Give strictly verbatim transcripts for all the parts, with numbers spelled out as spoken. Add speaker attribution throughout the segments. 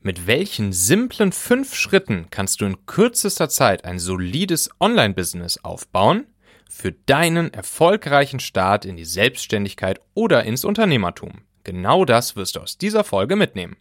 Speaker 1: Mit welchen simplen fünf Schritten kannst du in kürzester Zeit ein solides Online-Business aufbauen für deinen erfolgreichen Start in die Selbstständigkeit oder ins Unternehmertum? Genau das wirst du aus dieser Folge mitnehmen.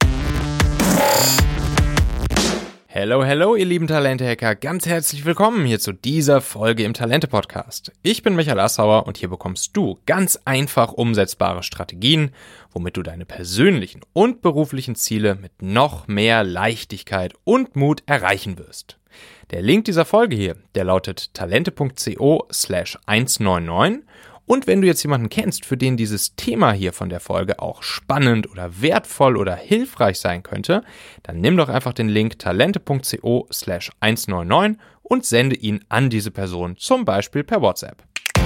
Speaker 1: Hello, hello, ihr lieben Talente-Hacker. Ganz herzlich willkommen hier zu dieser Folge im Talente-Podcast. Ich bin Michael Assauer und hier bekommst du ganz einfach umsetzbare Strategien, womit du deine persönlichen und beruflichen Ziele mit noch mehr Leichtigkeit und Mut erreichen wirst. Der Link dieser Folge hier, der lautet talente.co slash 199. Und wenn du jetzt jemanden kennst, für den dieses Thema hier von der Folge auch spannend oder wertvoll oder hilfreich sein könnte, dann nimm doch einfach den Link talente.co slash 199 und sende ihn an diese Person, zum Beispiel per WhatsApp.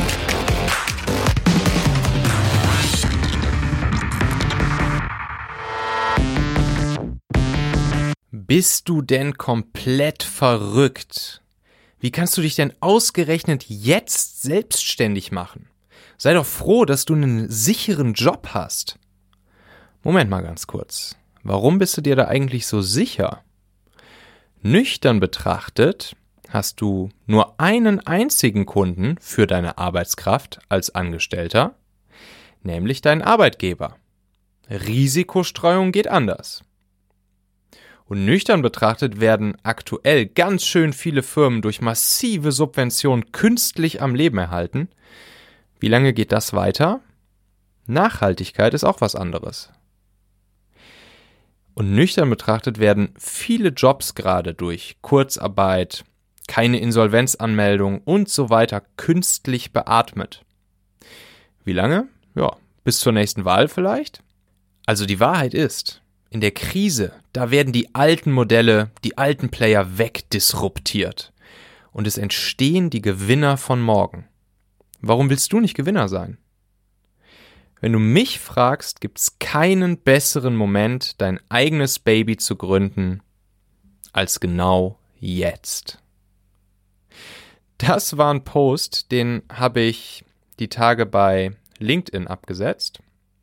Speaker 1: Bist du denn komplett verrückt? Wie kannst du dich denn ausgerechnet jetzt selbstständig machen? Sei doch froh, dass du einen sicheren Job hast. Moment mal ganz kurz. Warum bist du dir da eigentlich so sicher? Nüchtern betrachtet hast du nur einen einzigen Kunden für deine Arbeitskraft als Angestellter, nämlich deinen Arbeitgeber. Risikostreuung geht anders. Und nüchtern betrachtet werden aktuell ganz schön viele Firmen durch massive Subventionen künstlich am Leben erhalten. Wie lange geht das weiter? Nachhaltigkeit ist auch was anderes. Und nüchtern betrachtet werden viele Jobs gerade durch Kurzarbeit, keine Insolvenzanmeldung und so weiter künstlich beatmet. Wie lange? Ja, bis zur nächsten Wahl vielleicht? Also die Wahrheit ist, in der Krise, da werden die alten Modelle, die alten Player wegdisruptiert. Und es entstehen die Gewinner von morgen. Warum willst du nicht Gewinner sein? Wenn du mich fragst, gibt es keinen besseren Moment, dein eigenes Baby zu gründen, als genau jetzt. Das war ein Post, den habe ich die Tage bei LinkedIn abgesetzt.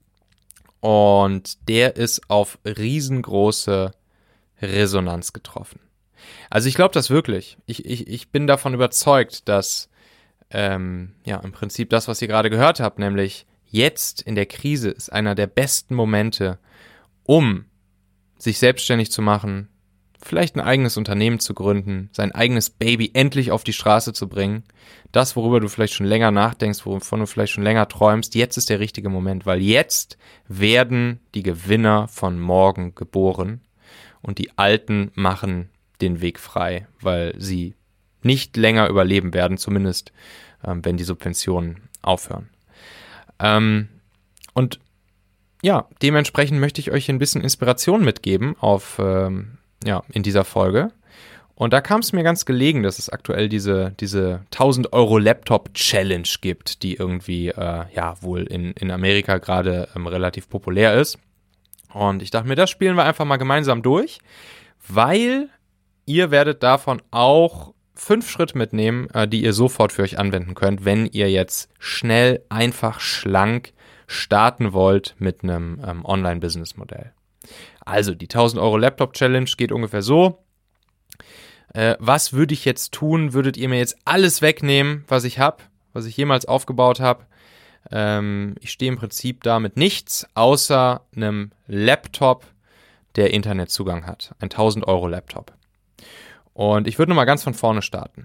Speaker 1: Und der ist auf riesengroße Resonanz getroffen. Also ich glaube das wirklich. Ich, ich, ich bin davon überzeugt, dass ähm, ja im Prinzip das, was ihr gerade gehört habt, nämlich jetzt in der Krise ist einer der besten Momente, um sich selbstständig zu machen, vielleicht ein eigenes Unternehmen zu gründen, sein eigenes Baby endlich auf die Straße zu bringen. Das, worüber du vielleicht schon länger nachdenkst, wovon du vielleicht schon länger träumst, jetzt ist der richtige Moment, weil jetzt werden die Gewinner von morgen geboren und die Alten machen den Weg frei, weil sie nicht länger überleben werden, zumindest ähm, wenn die Subventionen aufhören. Ähm, und ja, dementsprechend möchte ich euch ein bisschen Inspiration mitgeben auf ähm, ja, in dieser Folge. Und da kam es mir ganz gelegen, dass es aktuell diese, diese tausend Euro Laptop Challenge gibt, die irgendwie äh, ja wohl in, in Amerika gerade ähm, relativ populär ist. Und ich dachte mir, das spielen wir einfach mal gemeinsam durch, weil ihr werdet davon auch fünf Schritte mitnehmen, äh, die ihr sofort für euch anwenden könnt, wenn ihr jetzt schnell, einfach, schlank starten wollt mit einem ähm, Online-Business-Modell. Also die tausend Euro Laptop Challenge geht ungefähr so. Äh, was würde ich jetzt tun? Würdet ihr mir jetzt alles wegnehmen, was ich habe, was ich jemals aufgebaut habe? Ähm, ich stehe im Prinzip da mit nichts, außer einem Laptop, der Internetzugang hat. Ein tausend Euro Laptop. Und ich würde nochmal ganz von vorne starten.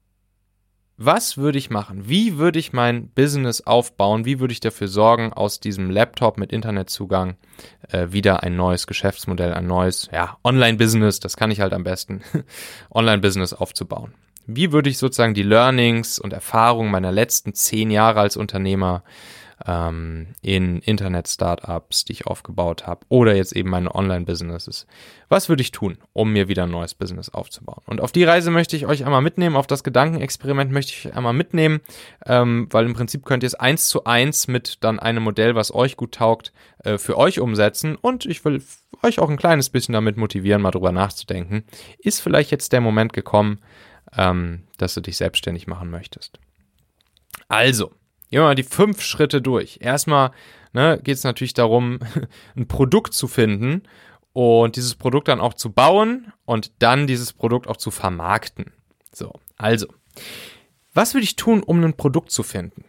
Speaker 1: Was würde ich machen? Wie würde ich mein Business aufbauen? Wie würde ich dafür sorgen, aus diesem Laptop mit Internetzugang äh, wieder ein neues Geschäftsmodell, ein neues ja, Online-Business, das kann ich halt am besten, Online-Business aufzubauen? Wie würde ich sozusagen die Learnings und Erfahrungen meiner letzten zehn Jahre als Unternehmer ähm, in Internet-Startups, die ich aufgebaut habe, oder jetzt eben meine Online-Businesses, was würde ich tun, um mir wieder ein neues Business aufzubauen? Und auf die Reise möchte ich euch einmal mitnehmen, auf das Gedankenexperiment möchte ich euch einmal mitnehmen, ähm, weil im Prinzip könnt ihr es eins zu eins mit dann einem Modell, was euch gut taugt, äh, für euch umsetzen, und ich will euch auch ein kleines bisschen damit motivieren, mal drüber nachzudenken. Ist vielleicht jetzt der Moment gekommen, ähm, dass du dich selbstständig machen möchtest? Also, gehen wir mal die fünf Schritte durch. Erstmal ne, geht es natürlich darum, ein Produkt zu finden und dieses Produkt dann auch zu bauen und dann dieses Produkt auch zu vermarkten. So, also, was würde ich tun, um ein Produkt zu finden?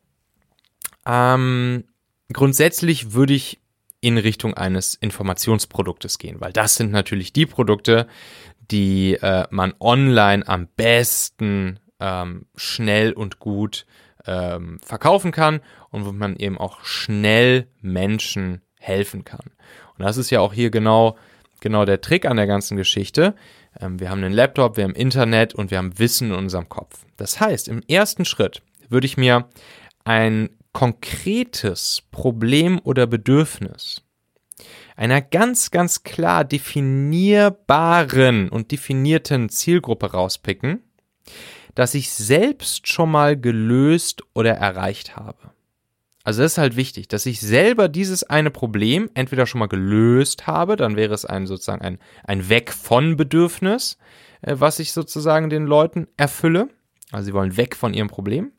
Speaker 1: Ähm, grundsätzlich würde ich in Richtung eines Informationsproduktes gehen, weil das sind natürlich die Produkte, die äh, man online am besten ähm, schnell und gut ähm, verkaufen kann und wo man eben auch schnell Menschen helfen kann. Und das ist ja auch hier genau, genau der Trick an der ganzen Geschichte. Ähm, wir haben einen Laptop, wir haben Internet und wir haben Wissen in unserem Kopf. Das heißt, im ersten Schritt würde ich mir ein konkretes Problem oder Bedürfnis einer ganz, ganz klar definierbaren und definierten Zielgruppe rauspicken, das ich selbst schon mal gelöst oder erreicht habe. Also das ist halt wichtig, dass ich selber dieses eine Problem entweder schon mal gelöst habe, dann wäre es ein sozusagen ein, ein Weg von Bedürfnis, äh, was ich sozusagen den Leuten erfülle. Also sie wollen weg von ihrem Problem.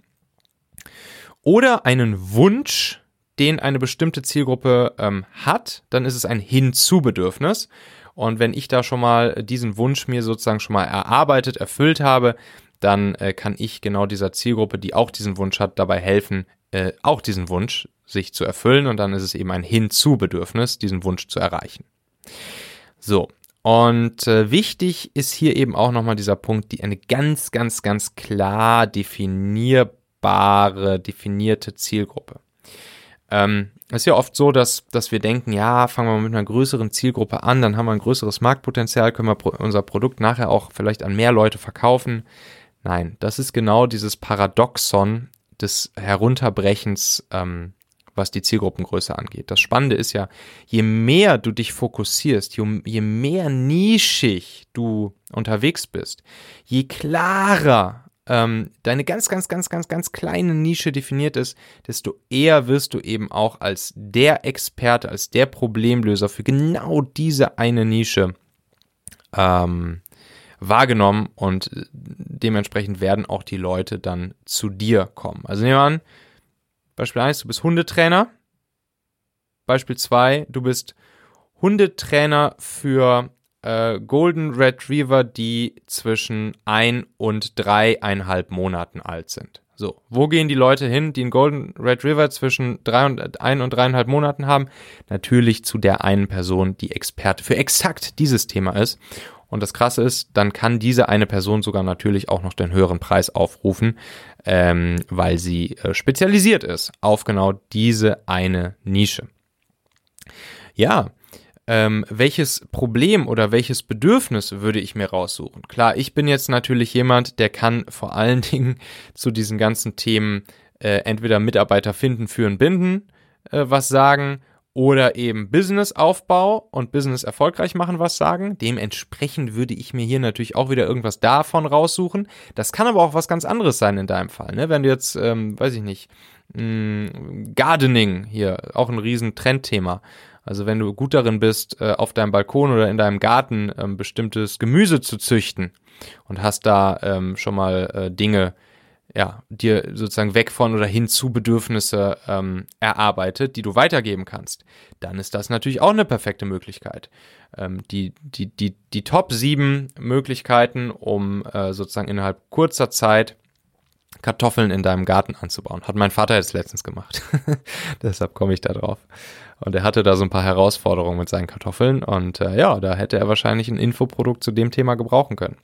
Speaker 1: Oder einen Wunsch, den eine bestimmte Zielgruppe ähm, hat, dann ist es ein Hinzu-Bedürfnis. Und wenn ich da schon mal diesen Wunsch mir sozusagen schon mal erarbeitet, erfüllt habe, dann äh, kann ich genau dieser Zielgruppe, die auch diesen Wunsch hat, dabei helfen, äh, auch diesen Wunsch sich zu erfüllen. Und dann ist es eben ein Hinzu-Bedürfnis, diesen Wunsch zu erreichen. So, und äh, wichtig ist hier eben auch nochmal dieser Punkt, die eine ganz, ganz, ganz klar definierbare definierte Zielgruppe. Ähm, es ist ja oft so, dass, dass wir denken, ja, fangen wir mit einer größeren Zielgruppe an, dann haben wir ein größeres Marktpotenzial, können wir pro- unser Produkt nachher auch vielleicht an mehr Leute verkaufen. Nein, das ist genau dieses Paradoxon des Herunterbrechens, ähm, was die Zielgruppengröße angeht. Das Spannende ist ja, je mehr du dich fokussierst, je, je mehr nischig du unterwegs bist, je klarer ähm, deine ganz, ganz, ganz, ganz, ganz kleine Nische definiert ist, desto eher wirst du eben auch als der Experte, als der Problemlöser für genau diese eine Nische ähm, wahrgenommen und dementsprechend werden auch die Leute dann zu dir kommen. Also nehmen wir an, Beispiel eins, du bist Hundetrainer. Beispiel zwei, du bist Hundetrainer für äh, Golden Retriever, die zwischen ein und dreieinhalb Monaten alt sind. So, wo gehen die Leute hin, die einen Golden Retriever zwischen drei und ein und dreieinhalb Monaten haben? Natürlich zu der einen Person, die Experte für exakt dieses Thema ist. Und das Krasse ist, dann kann diese eine Person sogar natürlich auch noch den höheren Preis aufrufen, ähm, weil sie äh, spezialisiert ist auf genau diese eine Nische. Ja, ähm, welches Problem oder welches Bedürfnis würde ich mir raussuchen? Klar, ich bin jetzt natürlich jemand, der kann vor allen Dingen zu diesen ganzen Themen äh, entweder Mitarbeiter finden, führen, binden, äh, was sagen, oder eben Businessaufbau und Business erfolgreich machen was sagen. Dementsprechend würde ich mir hier natürlich auch wieder irgendwas davon raussuchen. Das kann aber auch was ganz anderes sein in deinem Fall. Ne? Wenn du jetzt, ähm, weiß ich nicht, mh, Gardening hier, auch ein riesen Trendthema. Also wenn du gut darin bist, äh, auf deinem Balkon oder in deinem Garten ähm, bestimmtes Gemüse zu züchten und hast da ähm, schon mal äh, Dinge ja, dir sozusagen weg von oder hin zu Bedürfnisse ähm, erarbeitet, die du weitergeben kannst, dann ist das natürlich auch eine perfekte Möglichkeit. Ähm, die, die, die, die Top sieben Möglichkeiten, um äh, sozusagen innerhalb kurzer Zeit Kartoffeln in deinem Garten anzubauen. Hat mein Vater jetzt letztens gemacht. Deshalb komme ich da drauf. Und er hatte da so ein paar Herausforderungen mit seinen Kartoffeln und äh, ja, da hätte er wahrscheinlich ein Infoprodukt zu dem Thema gebrauchen können.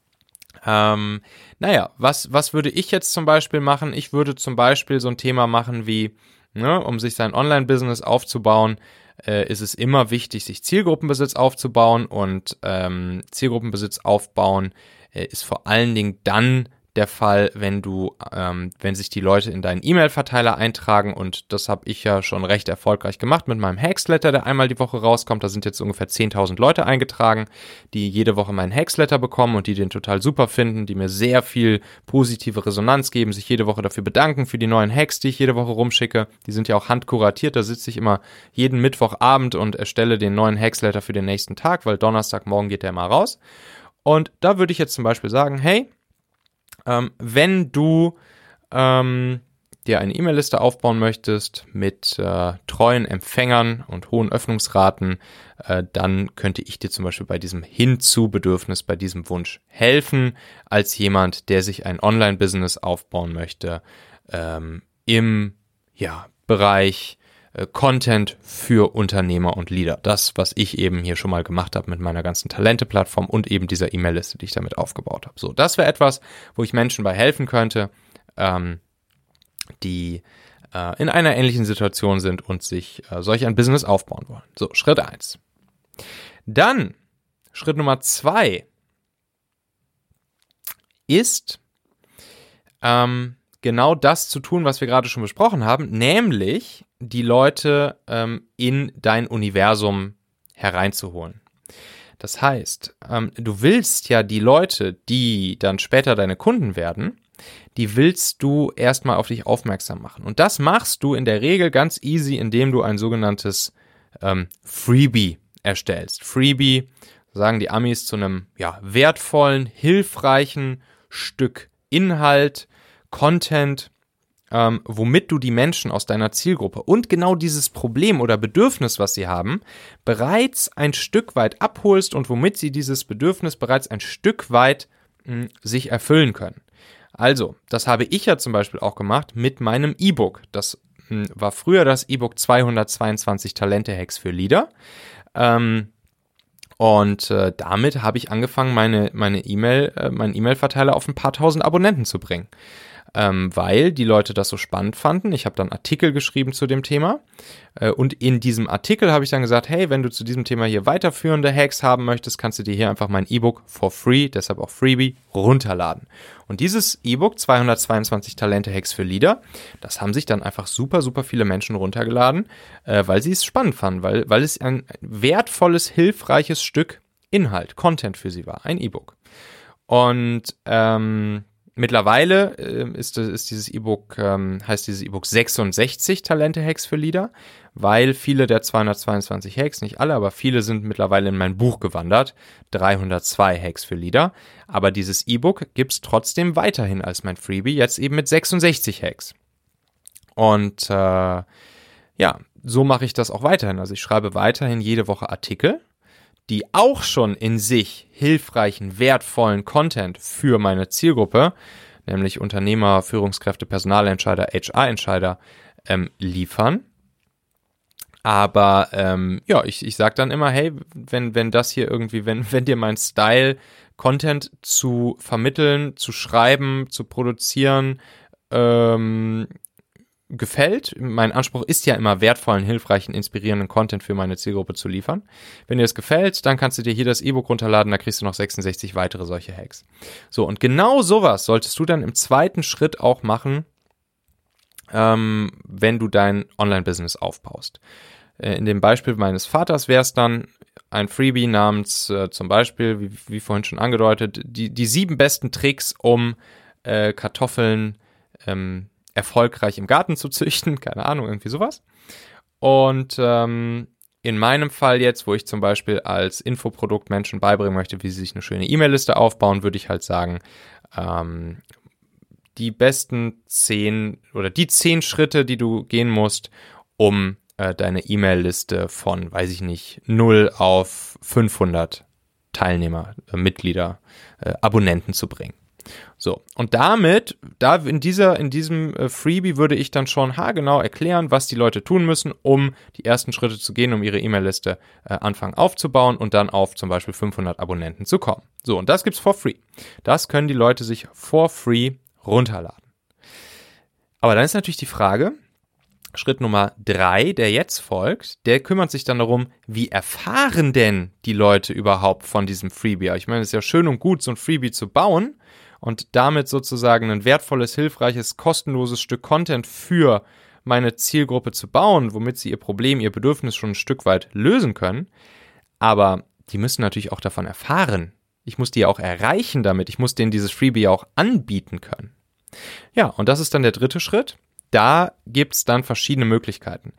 Speaker 1: Ähm, naja, was, was würde ich jetzt zum Beispiel machen? Ich würde zum Beispiel so ein Thema machen wie, ne, um sich sein Online-Business aufzubauen, äh, ist es immer wichtig, sich Zielgruppenbesitz aufzubauen und ähm, Zielgruppenbesitz aufbauen äh, ist vor allen Dingen dann der Fall, wenn du, ähm, wenn sich die Leute in deinen E-Mail-Verteiler eintragen und das habe ich ja schon recht erfolgreich gemacht mit meinem Hacksletter, der einmal die Woche rauskommt. Da sind jetzt ungefähr zehntausend Leute eingetragen, die jede Woche meinen Hacksletter bekommen und die den total super finden, die mir sehr viel positive Resonanz geben, sich jede Woche dafür bedanken für die neuen Hacks, die ich jede Woche rumschicke. Die sind ja auch handkuratiert, da sitze ich immer jeden Mittwochabend und erstelle den neuen Hacksletter für den nächsten Tag, weil Donnerstagmorgen geht der mal raus. Und da würde ich jetzt zum Beispiel sagen, hey, Ähm, wenn du ähm, dir eine E-Mail-Liste aufbauen möchtest mit äh, treuen Empfängern und hohen Öffnungsraten, äh, dann könnte ich dir zum Beispiel bei diesem Hinzu-Bedürfnis, bei diesem Wunsch helfen, als jemand, der sich ein Online-Business aufbauen möchte, ähm, im ja, Bereich äh, Content für Unternehmer und Leader. Das, was ich eben hier schon mal gemacht habe mit meiner ganzen Talente-Plattform und eben dieser E-Mail-Liste, die ich damit aufgebaut habe. So, das wäre etwas, wo ich Menschen bei helfen könnte, ähm, die äh, in einer ähnlichen Situation sind und sich äh, solch ein Business aufbauen wollen. So, Schritt eins. Dann, Schritt Nummer zwei ist, ähm, genau das zu tun, was wir gerade schon besprochen haben, nämlich die Leute ähm, in dein Universum hereinzuholen. Das heißt, ähm, du willst ja die Leute, die dann später deine Kunden werden, die willst du erstmal auf dich aufmerksam machen. Und das machst du in der Regel ganz easy, indem du ein sogenanntes ähm, Freebie erstellst. Freebie, sagen die Amis, zu einem ja, wertvollen, hilfreichen Stück Inhalt, Content, ähm, womit du die Menschen aus deiner Zielgruppe und genau dieses Problem oder Bedürfnis, was sie haben, bereits ein Stück weit abholst und womit sie dieses Bedürfnis bereits ein Stück weit mh, sich erfüllen können. Also, das habe ich ja zum Beispiel auch gemacht mit meinem E-Book. Das mh, war früher das E-Book zweihundertzweiundzwanzig Talente-Hacks für Leader. Ähm, Und äh, damit habe ich angefangen, meine meine E-Mail, äh, meinen E-Mail-Verteiler auf ein paar tausend Abonnenten zu bringen, ähm, weil die Leute das so spannend fanden. Ich habe dann Artikel geschrieben zu dem Thema äh, und in diesem Artikel habe ich dann gesagt, hey, wenn du zu diesem Thema hier weiterführende Hacks haben möchtest, kannst du dir hier einfach mein E-Book for free, deshalb auch Freebie, runterladen. Und dieses E-Book, zweihundertzweiundzwanzig Talente-Hacks für Leader, das haben sich dann einfach super, super viele Menschen runtergeladen, äh, weil sie es spannend fanden, weil, weil es ein wertvolles, hilfreiches Stück Inhalt, Content für sie war, ein E-Book. Und ähm, mittlerweile äh, ist, ist dieses E-Book, ähm, heißt dieses E-Book sechsundsechzig Talente-Hacks für Leader, weil viele der zweihundertzweiundzwanzig Hacks, nicht alle, aber viele sind mittlerweile in mein Buch gewandert, dreihundertzwei Hacks für Leader. Aber dieses E-Book gibt es trotzdem weiterhin als mein Freebie, jetzt eben mit sechsundsechzig Hacks. Und äh, ja, so mache ich das auch weiterhin. Also ich schreibe weiterhin jede Woche Artikel, die auch schon in sich hilfreichen, wertvollen Content für meine Zielgruppe, nämlich Unternehmer, Führungskräfte, Personalentscheider, H R-Entscheider, ähm, liefern. Aber ähm, ja, ich, ich sage dann immer, hey, wenn, wenn das hier irgendwie, wenn, wenn dir mein Style, Content zu vermitteln, zu schreiben, zu produzieren, ähm, gefällt, mein Anspruch ist ja immer wertvollen, hilfreichen, inspirierenden Content für meine Zielgruppe zu liefern. Wenn dir das gefällt, dann kannst du dir hier das E-Book runterladen, da kriegst du noch sechsundsechzig weitere solche Hacks. So, und genau sowas solltest du dann im zweiten Schritt auch machen, ähm, wenn du dein Online-Business aufbaust. Äh, in dem Beispiel meines Vaters wäre es dann ein Freebie namens äh, zum Beispiel, wie, wie vorhin schon angedeutet, die, die sieben besten Tricks, um äh, Kartoffeln ähm, erfolgreich im Garten zu züchten, keine Ahnung, irgendwie sowas. Und ähm, in meinem Fall jetzt, wo ich zum Beispiel als Infoprodukt Menschen beibringen möchte, wie sie sich eine schöne E-Mail-Liste aufbauen, würde ich halt sagen, ähm, die besten zehn oder die zehn Schritte, die du gehen musst, um äh, deine E-Mail-Liste von, weiß ich nicht, null auf fünfhundert Teilnehmer, äh, Mitglieder, äh, Abonnenten zu bringen. So, und damit, da in dieser, in diesem äh, Freebie würde ich dann schon haargenau erklären, was die Leute tun müssen, um die ersten Schritte zu gehen, um ihre E-Mail-Liste äh, anfangen aufzubauen und dann auf zum Beispiel fünfhundert Abonnenten zu kommen. So, und das gibt's for free. Das können die Leute sich for free runterladen. Aber dann ist natürlich die Frage, Schritt Nummer drei, der jetzt folgt, der kümmert sich dann darum, wie erfahren denn die Leute überhaupt von diesem Freebie? Ich meine, es ist ja schön und gut, so ein Freebie zu bauen und damit sozusagen ein wertvolles, hilfreiches, kostenloses Stück Content für meine Zielgruppe zu bauen, womit sie ihr Problem, ihr Bedürfnis schon ein Stück weit lösen können. Aber die müssen natürlich auch davon erfahren. Ich muss die auch erreichen damit. Ich muss denen dieses Freebie auch anbieten können. Ja, und das ist dann der dritte Schritt. Da gibt es dann verschiedene Möglichkeiten.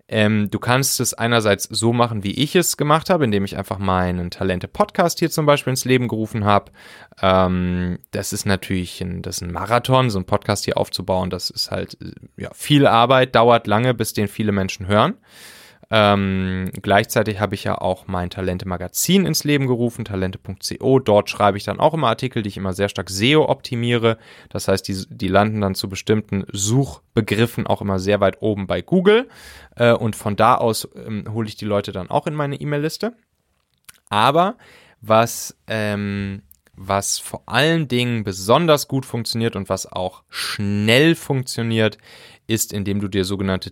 Speaker 1: Ähm, du kannst es einerseits so machen, wie ich es gemacht habe, indem ich einfach meinen Talente-Podcast hier zum Beispiel ins Leben gerufen habe. Ähm, das ist natürlich ein, das ist ein Marathon, so ein Podcast hier aufzubauen. Das ist halt ja, viel Arbeit, dauert lange, bis den viele Menschen hören. Ähm, gleichzeitig habe ich ja auch mein Talente-Magazin ins Leben gerufen, talente punkt co. Dort schreibe ich dann auch immer Artikel, die ich immer sehr stark S E O optimiere. Das heißt, die, die landen dann zu bestimmten Suchbegriffen auch immer sehr weit oben bei Google. Äh, und von da aus ähm, hole ich die Leute dann auch in meine E-Mail-Liste. Aber was, ähm, was vor allen Dingen besonders gut funktioniert und was auch schnell funktioniert, ist, indem du dir sogenannte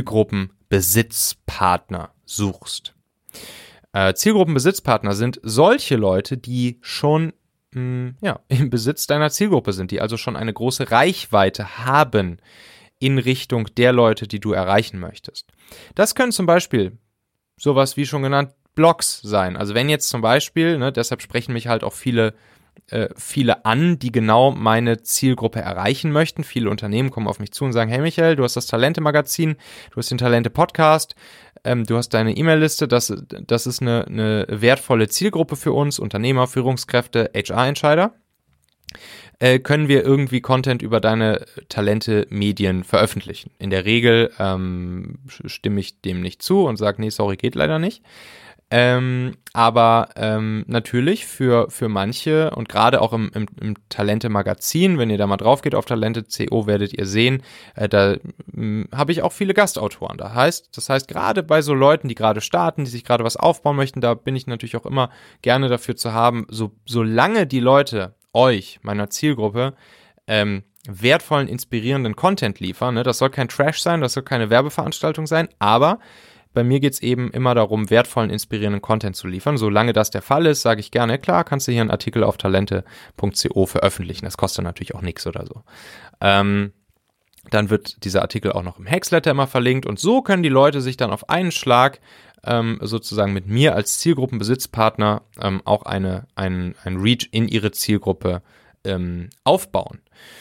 Speaker 1: Zielgruppenbesitzpartner suchst. Äh, Zielgruppenbesitzpartner sind solche Leute, die schon mh, ja, im Besitz deiner Zielgruppe sind, die also schon eine große Reichweite haben in Richtung der Leute, die du erreichen möchtest. Das können zum Beispiel sowas wie schon genannt Blogs sein. Also wenn jetzt zum Beispiel, ne, deshalb sprechen mich halt auch viele Äh, viele an, die genau meine Zielgruppe erreichen möchten. Viele Unternehmen kommen auf mich zu und sagen, hey Michael, du hast das Talente-Magazin, du hast den Talente-Podcast, ähm, du hast deine E-Mail-Liste, das, das ist eine, eine wertvolle Zielgruppe für uns, Unternehmer, Führungskräfte, H R-Entscheider. Äh, können wir irgendwie Content über deine Talente-Medien veröffentlichen? In der Regel ähm, stimme ich dem nicht zu und sage, nee, sorry, geht leider nicht. Ähm, aber ähm, natürlich für, für manche und gerade auch im, im, im Talente-Magazin, wenn ihr da mal drauf geht auf talente punkt co, werdet ihr sehen, äh, da habe ich auch viele Gastautoren. Da heißt, das heißt, gerade bei so Leuten, die gerade starten, die sich gerade was aufbauen möchten, da bin ich natürlich auch immer gerne dafür zu haben, so, solange die Leute euch, meiner Zielgruppe, ähm, wertvollen, inspirierenden Content liefern, ne, das soll kein Trash sein, das soll keine Werbeveranstaltung sein, aber bei mir geht es eben immer darum, wertvollen, inspirierenden Content zu liefern. Solange das der Fall ist, sage ich gerne, klar, kannst du hier einen Artikel auf talente punkt co veröffentlichen. Das kostet natürlich auch nichts oder so. Ähm, dann wird dieser Artikel auch noch im Hacksletter immer verlinkt und so können die Leute sich dann auf einen Schlag ähm, sozusagen mit mir als Zielgruppenbesitzpartner ähm, auch eine, ein, ein Reach in ihre Zielgruppe ähm, aufbauen.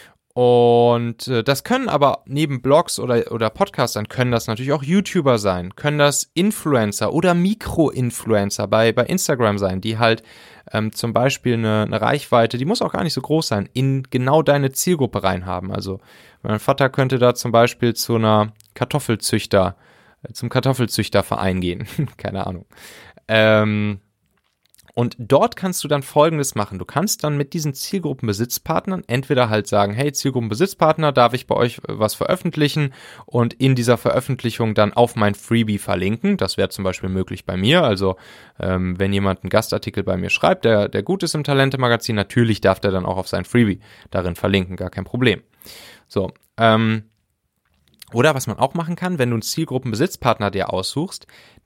Speaker 1: Und äh, das können aber neben Blogs oder, oder Podcastern können das natürlich auch YouTuber sein, können das Influencer oder Mikro-Influencer bei, bei Instagram sein, die halt ähm, zum Beispiel eine, eine Reichweite, die muss auch gar nicht so groß sein, in genau deine Zielgruppe reinhaben. Also mein Vater könnte da zum Beispiel zu einer Kartoffelzüchter, äh, zum Kartoffelzüchterverein gehen, keine Ahnung. Ähm, Und dort kannst du dann Folgendes machen. Du kannst dann mit diesen Zielgruppenbesitzpartnern entweder halt sagen, hey, Zielgruppenbesitzpartner, darf ich bei euch was veröffentlichen und in dieser Veröffentlichung dann auf mein Freebie verlinken. Das wäre zum Beispiel möglich bei mir. Also ähm, wenn jemand einen Gastartikel bei mir schreibt, der, der gut ist im Talente-Magazin, natürlich darf der dann auch auf sein Freebie darin verlinken, gar kein Problem. So, ähm, oder was man auch machen kann, wenn du einen Zielgruppenbesitzpartner dir aussuchst,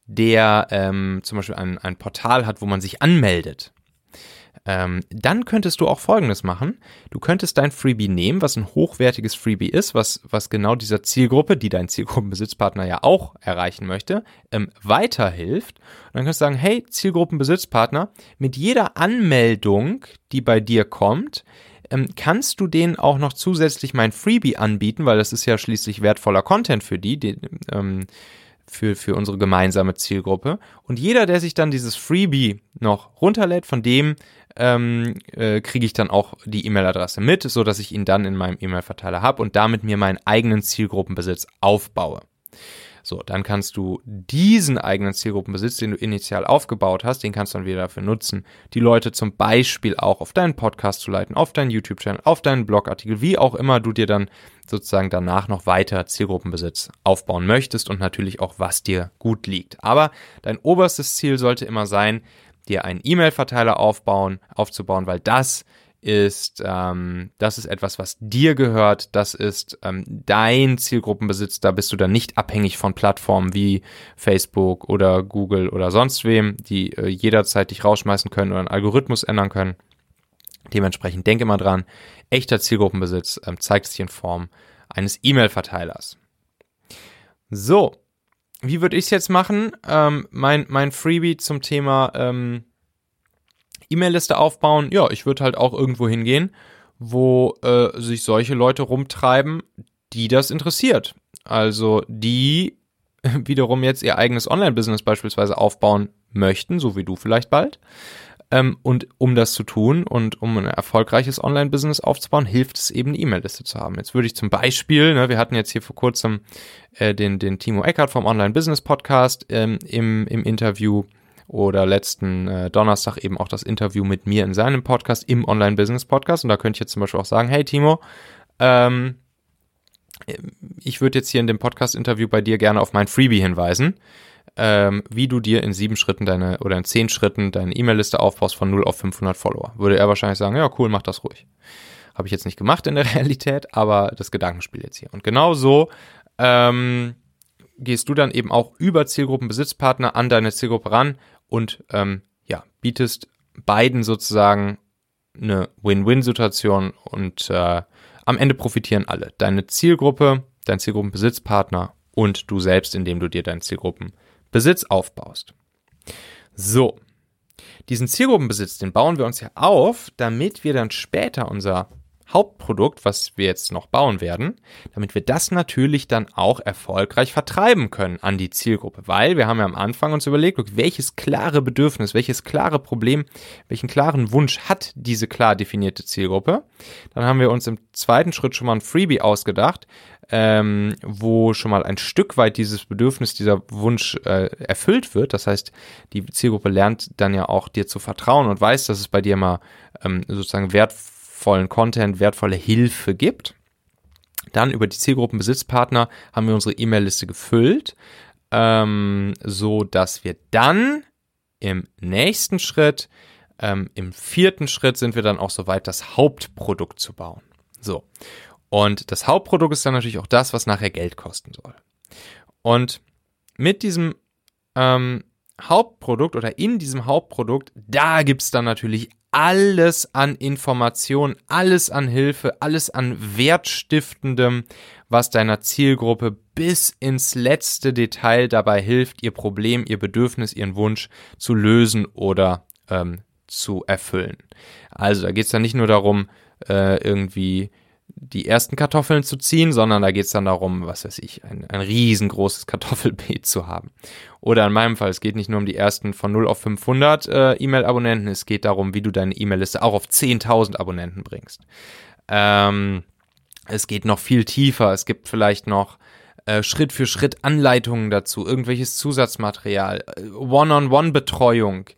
Speaker 1: der ähm, zum Beispiel ein, ein Portal hat, wo man sich anmeldet, ähm, dann könntest du auch Folgendes machen. Du könntest dein Freebie nehmen, was ein hochwertiges Freebie ist, was, was genau dieser Zielgruppe, die dein Zielgruppenbesitzpartner ja auch erreichen möchte, ähm, weiterhilft. Und dann kannst du sagen, hey, Zielgruppenbesitzpartner, mit jeder Anmeldung, die bei dir kommt, ähm, kannst du denen auch noch zusätzlich mein Freebie anbieten, weil das ist ja schließlich wertvoller Content für die, die ähm, für, für unsere gemeinsame Zielgruppe. Und jeder, der sich dann dieses Freebie noch runterlädt, von dem ähm, äh, kriege ich dann auch die E-Mail-Adresse mit, so dass ich ihn dann in meinem E-Mail-Verteiler habe und damit mir meinen eigenen Zielgruppenbesitz aufbaue. So, dann kannst du diesen eigenen Zielgruppenbesitz, den du initial aufgebaut hast, den kannst du dann wieder dafür nutzen, die Leute zum Beispiel auch auf deinen Podcast zu leiten, auf deinen YouTube-Channel, auf deinen Blogartikel, wie auch immer du dir dann sozusagen danach noch weiter Zielgruppenbesitz aufbauen möchtest und natürlich auch, was dir gut liegt. Aber dein oberstes Ziel sollte immer sein, dir einen E-Mail-Verteiler aufbauen, aufzubauen, weil das ist, ähm, das ist etwas, was dir gehört, das ist ähm, dein Zielgruppenbesitz, da bist du dann nicht abhängig von Plattformen wie Facebook oder Google oder sonst wem, die äh, jederzeit dich rausschmeißen können oder einen Algorithmus ändern können. Dementsprechend denke mal dran, echter Zielgruppenbesitz ähm, zeigt sich in Form eines E-Mail-Verteilers. So, wie würde ich es jetzt machen? Ähm, mein, mein Freebie zum Thema ähm, E-Mail-Liste aufbauen, ja, ich würde halt auch irgendwo hingehen, wo äh, sich solche Leute rumtreiben, die das interessiert. Also die wiederum jetzt ihr eigenes Online-Business beispielsweise aufbauen möchten, so wie du vielleicht bald. Ähm, und um das zu tun und um ein erfolgreiches Online-Business aufzubauen, hilft es eben, eine E-Mail-Liste zu haben. Jetzt würde ich zum Beispiel, ne, wir hatten jetzt hier vor kurzem äh, den, den Timo Eckert vom Online-Business-Podcast ähm, im, im Interview oder letzten äh, Donnerstag eben auch das Interview mit mir in seinem Podcast, im Online-Business-Podcast. Und da könnte ich jetzt zum Beispiel auch sagen, hey Timo, ähm, ich würde jetzt hier in dem Podcast-Interview bei dir gerne auf mein Freebie hinweisen, ähm, wie du dir in sieben Schritten deine oder in zehn Schritten deine E-Mail-Liste aufbaust von null auf fünfhundert Follower. Würde er wahrscheinlich sagen, ja cool, mach das ruhig. Habe ich jetzt nicht gemacht in der Realität, aber das Gedankenspiel jetzt hier. Und genau so ähm, gehst du dann eben auch über Zielgruppenbesitzpartner an deine Zielgruppe ran und ähm, ja, bietest beiden sozusagen eine Win-Win-Situation und äh, am Ende profitieren alle. Deine Zielgruppe, dein Zielgruppenbesitzpartner und du selbst, indem du dir deinen Zielgruppenbesitz aufbaust. So, diesen Zielgruppenbesitz, den bauen wir uns ja auf, damit wir dann später unser Hauptprodukt, was wir jetzt noch bauen werden, damit wir das natürlich dann auch erfolgreich vertreiben können an die Zielgruppe, weil wir haben ja am Anfang uns überlegt, welches klare Bedürfnis, welches klare Problem, welchen klaren Wunsch hat diese klar definierte Zielgruppe. Dann haben wir uns im zweiten Schritt schon mal ein Freebie ausgedacht, ähm, wo schon mal ein Stück weit dieses Bedürfnis, dieser Wunsch äh, erfüllt wird. Das heißt, die Zielgruppe lernt dann ja auch dir zu vertrauen und weiß, dass es bei dir mal ähm, sozusagen wertvoll vollen Content, wertvolle Hilfe gibt. Dann über die Zielgruppenbesitzpartner haben wir unsere E-Mail-Liste gefüllt, ähm, so dass wir dann im nächsten Schritt, ähm, im vierten Schritt sind wir dann auch soweit, das Hauptprodukt zu bauen. So. Und das Hauptprodukt ist dann natürlich auch das, was nachher Geld kosten soll. Und mit diesem ähm, Hauptprodukt oder in diesem Hauptprodukt, da gibt es dann natürlich alles an Informationen, alles an Hilfe, alles an Wertstiftendem, was deiner Zielgruppe bis ins letzte Detail dabei hilft, ihr Problem, ihr Bedürfnis, ihren Wunsch zu lösen oder ähm, zu erfüllen. Also da geht es dann nicht nur darum, äh, irgendwie die ersten Kartoffeln zu ziehen, sondern da geht es dann darum, was weiß ich, ein, ein riesengroßes Kartoffelbeet zu haben. Oder in meinem Fall, es geht nicht nur um die ersten von null auf fünfhundert äh, E-Mail-Abonnenten, es geht darum, wie du deine E-Mail-Liste auch auf zehntausend Abonnenten bringst. Ähm, es geht noch viel tiefer, es gibt vielleicht noch äh, Schritt für Schritt Anleitungen dazu, irgendwelches Zusatzmaterial, äh, One-on-One-Betreuung,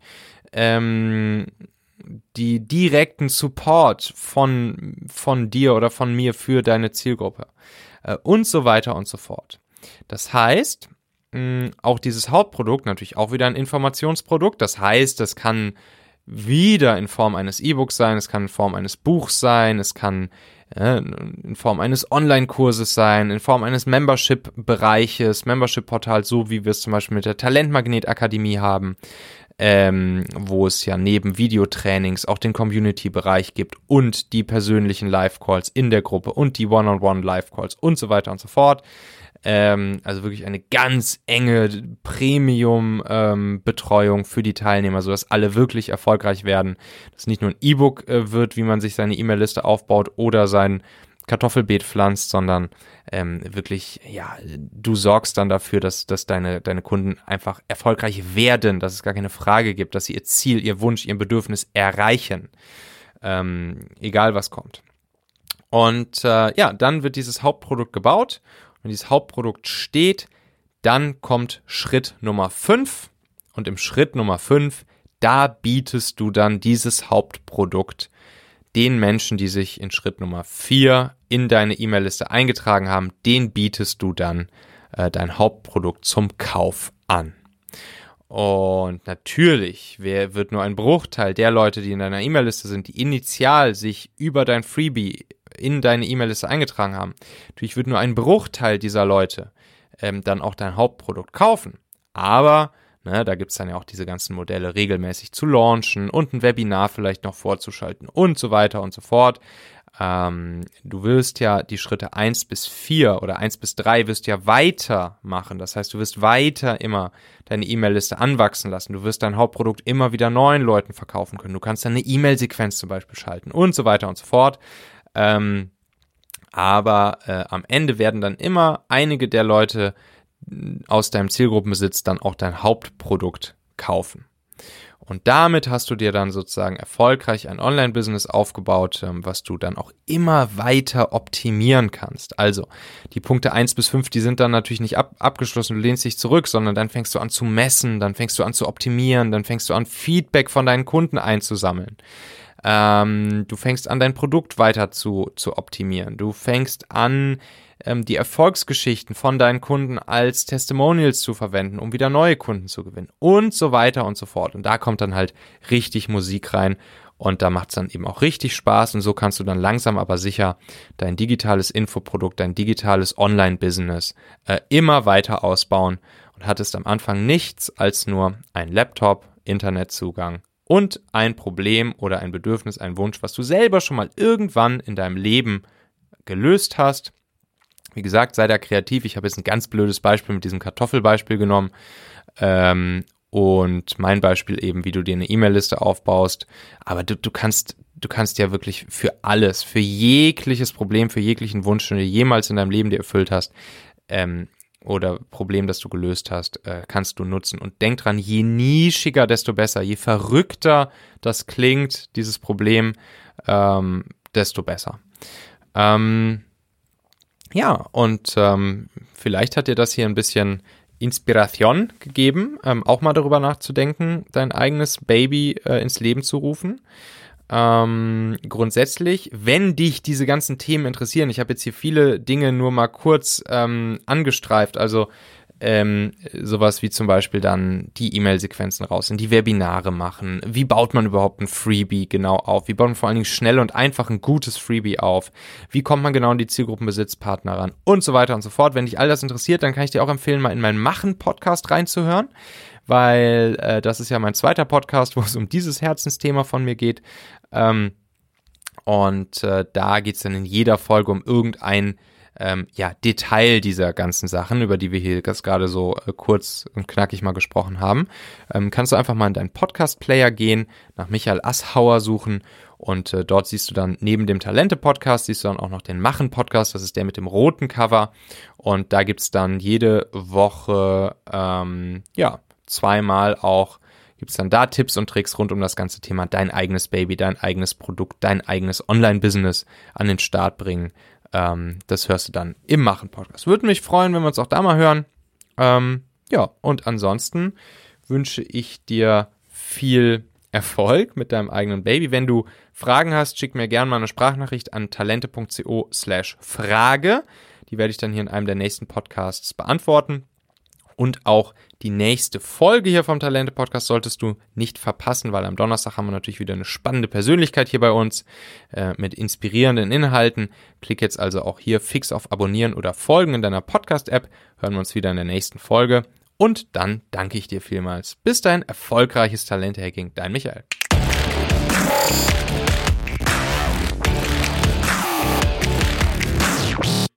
Speaker 1: ähm, die direkten Support von, von dir oder von mir für deine Zielgruppe äh, und so weiter und so fort. Das heißt, mh, auch dieses Hauptprodukt, natürlich auch wieder ein Informationsprodukt, das heißt, das kann wieder in Form eines E-Books sein, es kann in Form eines Buchs sein, es kann äh, in Form eines Online-Kurses sein, in Form eines Membership-Bereiches, Membership-Portals, so wie wir es zum Beispiel mit der Talentmagnet-Akademie haben, Ähm, wo es ja neben Videotrainings auch den Community-Bereich gibt und die persönlichen Live-Calls in der Gruppe und die One-on-One-Live-Calls und so weiter und so fort. Ähm, also wirklich eine ganz enge Premium-Betreuung ähm, für die Teilnehmer, sodass alle wirklich erfolgreich werden. Dass nicht nur ein E-Book äh, wird, wie man sich seine E-Mail-Liste aufbaut oder sein Kartoffelbeet pflanzt, sondern ähm, wirklich, ja, du sorgst dann dafür, dass, dass deine, deine Kunden einfach erfolgreich werden, dass es gar keine Frage gibt, dass sie ihr Ziel, ihr Wunsch, ihr Bedürfnis erreichen, ähm, egal was kommt. Und äh, ja, dann wird dieses Hauptprodukt gebaut. Wenn dieses Hauptprodukt steht, dann kommt Schritt Nummer fünf und im Schritt Nummer fünf, da bietest du dann dieses Hauptprodukt den Menschen, die sich in Schritt Nummer vier in deine E-Mail-Liste eingetragen haben, den bietest du dann äh, dein Hauptprodukt zum Kauf an. Und natürlich wer, wird nur ein Bruchteil der Leute, die in deiner E-Mail-Liste sind, die initial sich über dein Freebie in deine E-Mail-Liste eingetragen haben, natürlich wird nur ein Bruchteil dieser Leute ähm, dann auch dein Hauptprodukt kaufen. Aber Ne, da gibt es dann ja auch diese ganzen Modelle regelmäßig zu launchen und ein Webinar vielleicht noch vorzuschalten und so weiter und so fort. Ähm, du wirst ja die Schritte eins bis vier oder eins bis drei wirst ja weitermachen. Das heißt, du wirst weiter immer deine E-Mail-Liste anwachsen lassen. Du wirst dein Hauptprodukt immer wieder neuen Leuten verkaufen können. Du kannst dann eine E-Mail-Sequenz zum Beispiel schalten und so weiter und so fort. Ähm, aber äh, am Ende werden dann immer einige der Leute, aus deinem Zielgruppenbesitz dann auch dein Hauptprodukt kaufen. Und damit hast du dir dann sozusagen erfolgreich ein Online-Business aufgebaut, was du dann auch immer weiter optimieren kannst. Also die Punkte eins bis fünf, die sind dann natürlich nicht ab, abgeschlossen, du lehnst dich zurück, sondern dann fängst du an zu messen, dann fängst du an zu optimieren, dann fängst du an Feedback von deinen Kunden einzusammeln. Ähm, du fängst an, dein Produkt weiter zu, zu optimieren. Du fängst an, ähm, die Erfolgsgeschichten von deinen Kunden als Testimonials zu verwenden, um wieder neue Kunden zu gewinnen und so weiter und so fort. Und da kommt dann halt richtig Musik rein und da macht es dann eben auch richtig Spaß und so kannst du dann langsam aber sicher dein digitales Infoprodukt, dein digitales Online-Business äh, immer weiter ausbauen und hattest am Anfang nichts als nur ein Laptop, Internetzugang und ein Problem oder ein Bedürfnis, ein Wunsch, was du selber schon mal irgendwann in deinem Leben gelöst hast. Wie gesagt, sei da kreativ. Ich habe jetzt ein ganz blödes Beispiel mit diesem Kartoffelbeispiel genommen. Ähm, und mein Beispiel eben, wie du dir eine E-Mail-Liste aufbaust. Aber du, du kannst, du kannst ja wirklich für alles, für jegliches Problem, für jeglichen Wunsch, den du jemals in deinem Leben dir erfüllt hast, ähm, oder Problem, das du gelöst hast, äh, kannst du nutzen. Und denk dran, je nischiger, desto besser. Je verrückter das klingt, dieses Problem, ähm, desto besser. Ähm, ja, und ähm, vielleicht hat dir das hier ein bisschen Inspiration gegeben, ähm, auch mal darüber nachzudenken, dein eigenes Baby äh, ins Leben zu rufen. Ähm, grundsätzlich, wenn dich diese ganzen Themen interessieren, ich habe jetzt hier viele Dinge nur mal kurz ähm, angestreift, also ähm, sowas wie zum Beispiel dann die E-Mail-Sequenzen raus, in die Webinare machen, wie baut man überhaupt ein Freebie genau auf, wie baut man vor allen Dingen schnell und einfach ein gutes Freebie auf, wie kommt man genau an die Zielgruppenbesitzpartner ran und so weiter und so fort. Wenn dich all das interessiert, dann kann ich dir auch empfehlen, mal in meinen Machen-Podcast reinzuhören, weil äh, das ist ja mein zweiter Podcast, wo es um dieses Herzensthema von mir geht. Ähm, und äh, da geht es dann in jeder Folge um irgendein ähm, ja, Detail dieser ganzen Sachen, über die wir hier gerade so äh, kurz und knackig mal gesprochen haben. Ähm, kannst du einfach mal in deinen Podcast-Player gehen, nach Michael Asshauer suchen und äh, dort siehst du dann neben dem Talente-Podcast, siehst du dann auch noch den Machen-Podcast, das ist der mit dem roten Cover und da gibt's dann jede Woche, ähm, ja, zweimal auch gibt es dann da Tipps und Tricks rund um das ganze Thema dein eigenes Baby, dein eigenes Produkt, dein eigenes Online-Business an den Start bringen. Ähm, das hörst du dann im Machen-Podcast. Würde mich freuen, wenn wir uns auch da mal hören. Ähm, ja, und ansonsten wünsche ich dir viel Erfolg mit deinem eigenen Baby. Wenn du Fragen hast, schick mir gerne mal eine Sprachnachricht an talente.co slash Frage. Die werde ich dann hier in einem der nächsten Podcasts beantworten. Und auch die nächste Folge hier vom Talente-Podcast solltest du nicht verpassen, weil am Donnerstag haben wir natürlich wieder eine spannende Persönlichkeit hier bei uns äh, mit inspirierenden Inhalten. Klick jetzt also auch hier fix auf Abonnieren oder Folgen in deiner Podcast-App. Hören wir uns wieder in der nächsten Folge. Und dann danke ich dir vielmals. Bis dahin, erfolgreiches Talente-Hacking. Dein Michael.